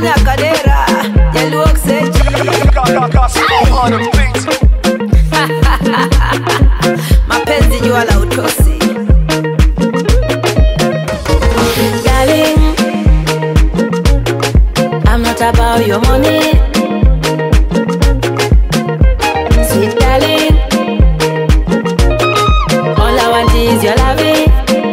Fanya kadera, yellow oxygen. Mapenzi jua la utosi. Darling, I'm not about your money. Sweet darling, all I want is your loving.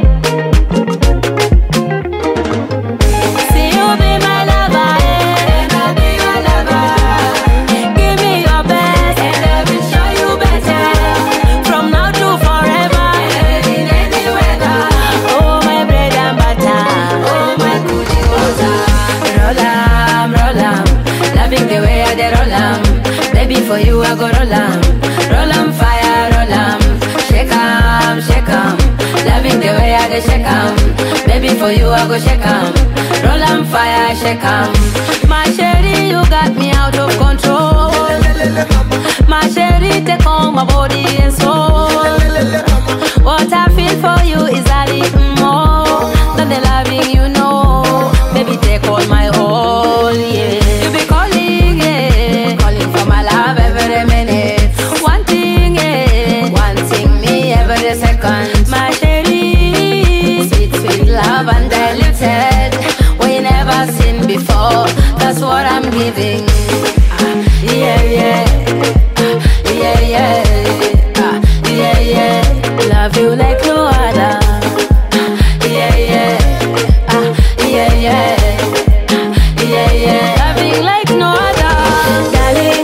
See you be my lover, and I'll be your lover. Give me your best, and I will show you better. From now to forever, in any weather. Oh my bread and butter, oh my cookie butter. Roll 'em, loving the way I dey roll 'em. Baby, for you I go roll 'em. Roll 'em fire, roll 'em. Shake 'em, shake 'em. Loving the way I dey shake 'em. Baby, for you I go shake 'em. Roll 'em fire, shake 'em. My sherry, you got me out of control. My sherry, take on my body and soul. What I feel for you is a little more than the loving you know. Baby, take all my all, yeah. You be calling, yeah, calling for my love every minute. Wanting, yeah, wanting me every second. My sherry, sweet, sweet love undiluted. We never seen before. That's what I'm giving. Yeah, yeah, yeah, yeah, yeah, yeah. Love you like no other. Yeah, yeah, yeah, yeah, yeah, yeah. Loving like no other, darling.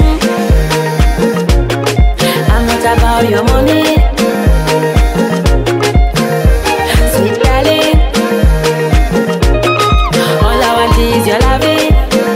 I'm not about your money. Sweet darling, all I want is your loving.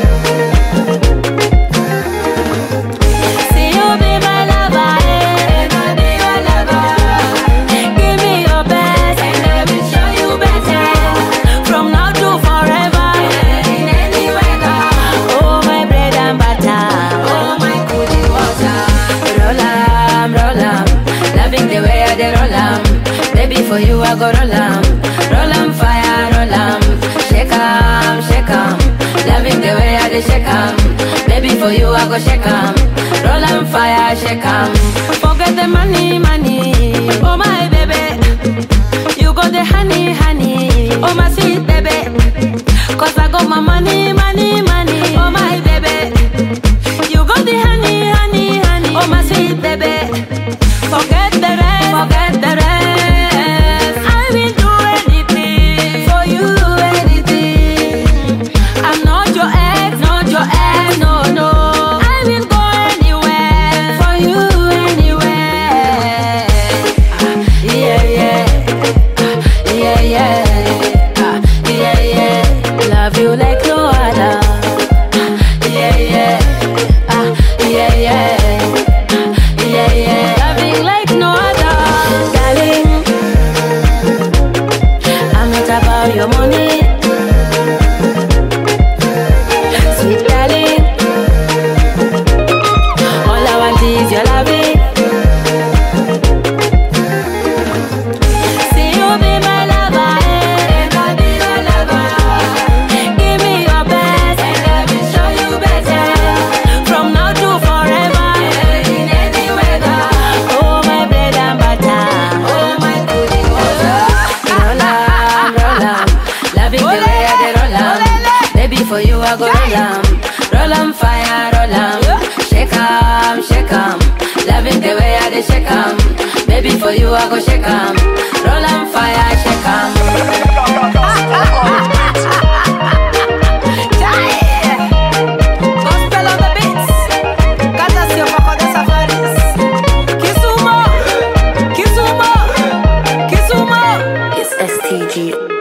See you be my lover, and I'll be your lover. Give me your best, and I will show you better. From now to forever, in any weather. Oh my bread and butter, oh my cookie water. Roll 'em, loving the way I dey roll 'em. Baby, for you I go roll 'em. Roll 'em fire, roll 'em. Shake 'em, shake 'em. Loving the way I dey shake 'em. Baby, for you I go shake 'em. Roll 'em fire, shake 'em. Forget the money, money. Oh my baby, you got the honey, honey. Oh my sweet baby, 'cause I got my money, money, money. Oh my baby, you got the honey, honey, honey. Oh my sweet baby, forget the rest, forget the rest. I will do anything for you, anything. I'm not your ex, not your ex, no, no. I will go anywhere for you, anywhere. Yeah, yeah, yeah, yeah, yeah, yeah. Love you like no other. Yeah, yeah, yeah, yeah, yeah, yeah. Loving like no other, darling. I'm not about your money. Sweet darling, all I want is your loving. See you be my lover, and I'll be your lover. Give me your best, and I will show you better. From now to forever, in any weather. Oh my bread and butter, oh my cookie water. Roll 'em, loving the way I dey roll 'em. Baby, for you I go roll 'em. Roll 'em fire, roll 'em. Shake 'em, shake 'em. Loving the way I dey shake 'em. Baby, for you I go shake 'em. Roll 'em fire, shake 'em. Gospel on the beats. Katasio Paco de Safaris. Kisumo, Kisumo, Kisumo. It's STG.